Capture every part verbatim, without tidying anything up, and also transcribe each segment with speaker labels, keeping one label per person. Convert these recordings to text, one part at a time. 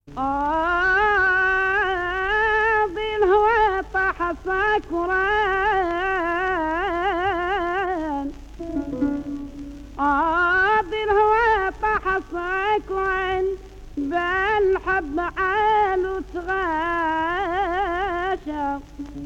Speaker 1: قاضي الهوى طاح سكران، قاضي الهوى طاح سكران، بالحب عالو تغاشى.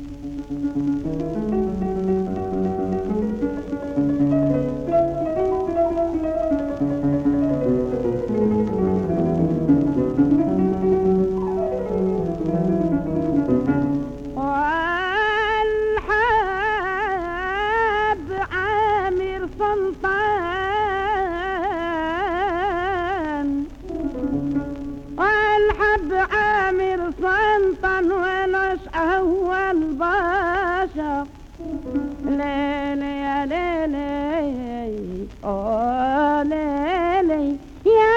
Speaker 1: أول باشا ليلي يا ليلي أوه ليلي يا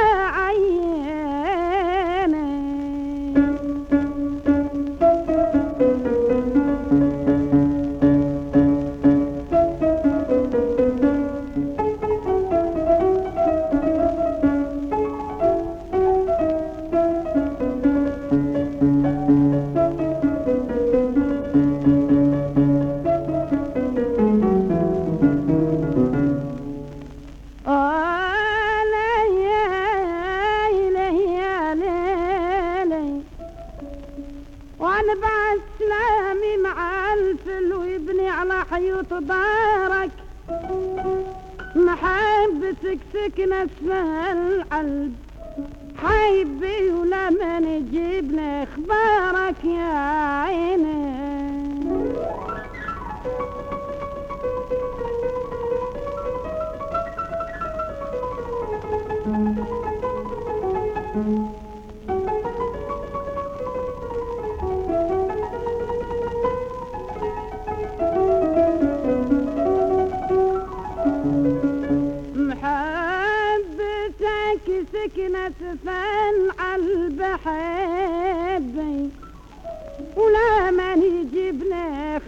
Speaker 1: عيني. بعد سلامي مع الفل ويبني على حيوط دارك، محبتك سكنت في القلب حبي ولما نجيبني اخبارك يا عيني. سكنت في القلب حبي ولا من يجيبني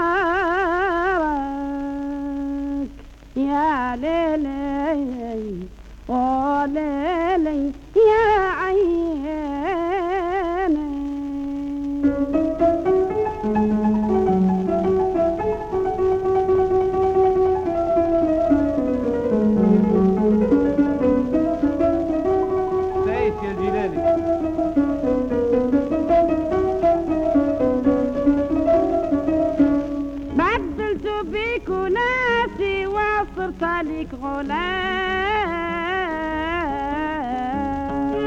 Speaker 1: خبارك يا ليلي أوه ليلي يا عيني. بدلت بيك وناسي وصرت لك غلام،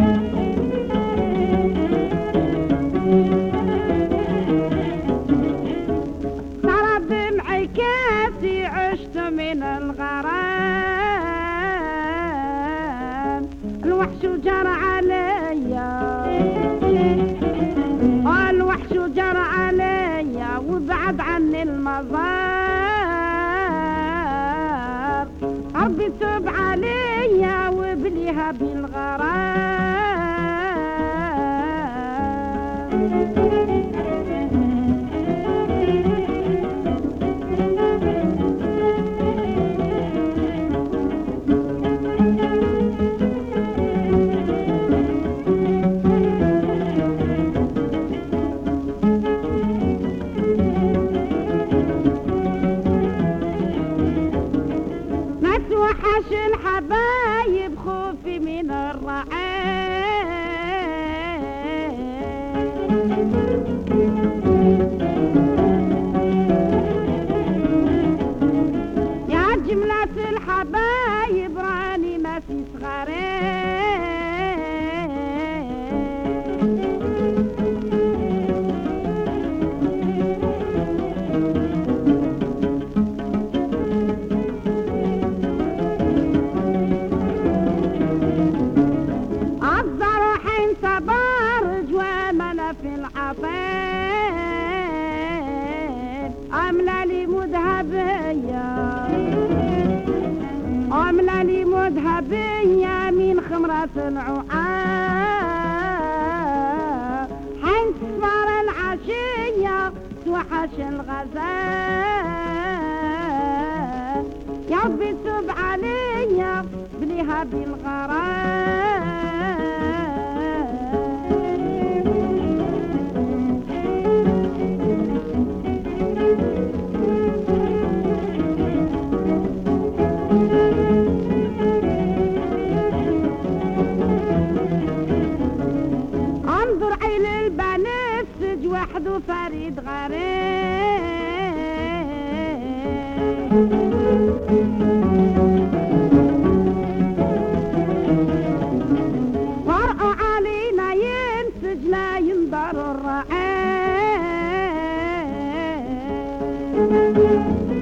Speaker 1: ترى دمعي كاسي عشت من الغرام، الوحش جرى عليا الوحش جرى عليا وبعد عني المزار، ربي تب عليا وبليها بالغرام. وحش الحبايب خوفي من الرعايب، يا جملة الحبايب راني ما في في العطين، عاملة لي مذهبية عاملة لي مذهبية من خمرة العقاب، حين تصفر العشية توحش الغزال، يا ربي تب عليا بليها بالغرام. فرقع علينا ينسج لا ينظر الرعاية